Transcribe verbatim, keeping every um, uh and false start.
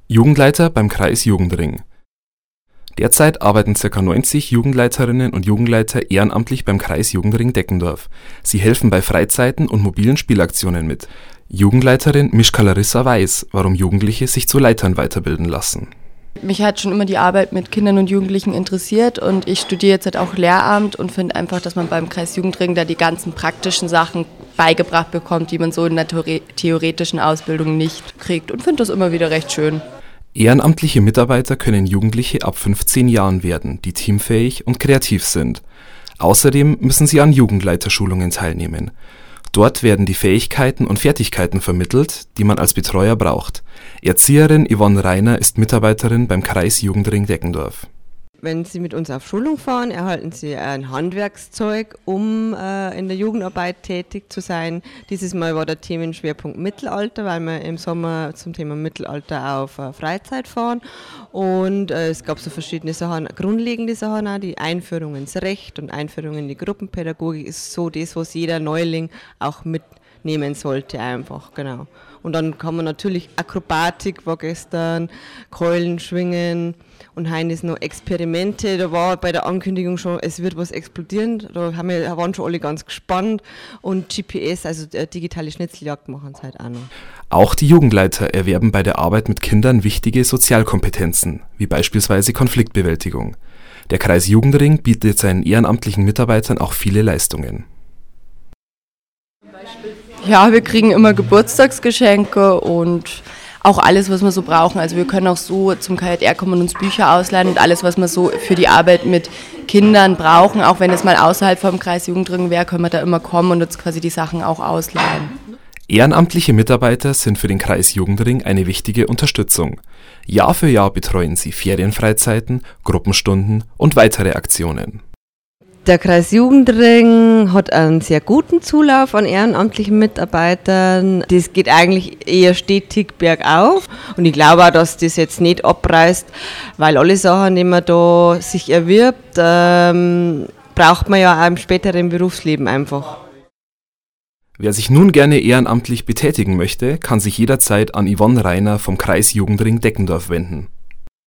Jugendleiter beim Kreis Jugendring. Derzeit arbeiten ca. neunzig Jugendleiterinnen und Jugendleiter ehrenamtlich beim Kreis Jugendring Deckendorf. Sie helfen bei Freizeiten und mobilen Spielaktionen mit. Jugendleiterin Mischka Larissa weiß, warum Jugendliche sich zu Leitern weiterbilden lassen. Mich hat schon immer die Arbeit mit Kindern und Jugendlichen interessiert und ich studiere jetzt halt auch Lehramt und finde einfach, dass man beim Kreis Jugendring da die ganzen praktischen Sachen beigebracht bekommt, die man so in der theoretischen Ausbildung nicht kriegt, und finde das immer wieder recht schön. Ehrenamtliche Mitarbeiter können Jugendliche ab fünfzehn Jahren werden, die teamfähig und kreativ sind. Außerdem müssen sie an Jugendleiterschulungen teilnehmen. Dort werden die Fähigkeiten und Fertigkeiten vermittelt, die man als Betreuer braucht. Erzieherin Yvonne Reiner ist Mitarbeiterin beim Kreis Jugendring Deckendorf. Wenn Sie mit uns auf Schulung fahren, erhalten Sie ein Handwerkszeug, um äh, in der Jugendarbeit tätig zu sein. Dieses Mal war der Themenschwerpunkt Mittelalter, weil wir im Sommer zum Thema Mittelalter auf äh, Freizeit fahren. Und äh, es gab so verschiedene Sachen, grundlegende Sachen auch. Die Einführung ins Recht und Einführung in die Gruppenpädagogik ist so das, was jeder Neuling auch mitnehmen sollte einfach, genau. Und dann kann man natürlich, Akrobatik war gestern, Keulen schwingen und heute ist noch Experimente. Da war bei der Ankündigung schon, es wird was explodieren. Da haben wir, waren schon alle ganz gespannt. Und G P S, also digitale Schnitzeljagd, machen es halt auch noch. Auch die Jugendleiter erwerben bei der Arbeit mit Kindern wichtige Sozialkompetenzen, wie beispielsweise Konfliktbewältigung. Der Kreis Jugendring bietet seinen ehrenamtlichen Mitarbeitern auch viele Leistungen. Ja, wir kriegen immer Geburtstagsgeschenke und auch alles, was wir so brauchen. Also wir können auch so zum K J R kommen und uns Bücher ausleihen und alles, was wir so für die Arbeit mit Kindern brauchen, auch wenn es mal außerhalb vom Kreis Jugendring wäre, können wir da immer kommen und uns quasi die Sachen auch ausleihen. Ehrenamtliche Mitarbeiter sind für den Kreis Jugendring eine wichtige Unterstützung. Jahr für Jahr betreuen sie Ferienfreizeiten, Gruppenstunden und weitere Aktionen. Der Kreis Jugendring hat einen sehr guten Zulauf an ehrenamtlichen Mitarbeitern. Das geht eigentlich eher stetig bergauf. Und ich glaube auch, dass das jetzt nicht abreißt, weil alle Sachen, die man da sich erwirbt, ähm, braucht man ja auch im späteren Berufsleben einfach. Wer sich nun gerne ehrenamtlich betätigen möchte, kann sich jederzeit an Yvonne Reiner vom Kreis Jugendring Deckendorf wenden.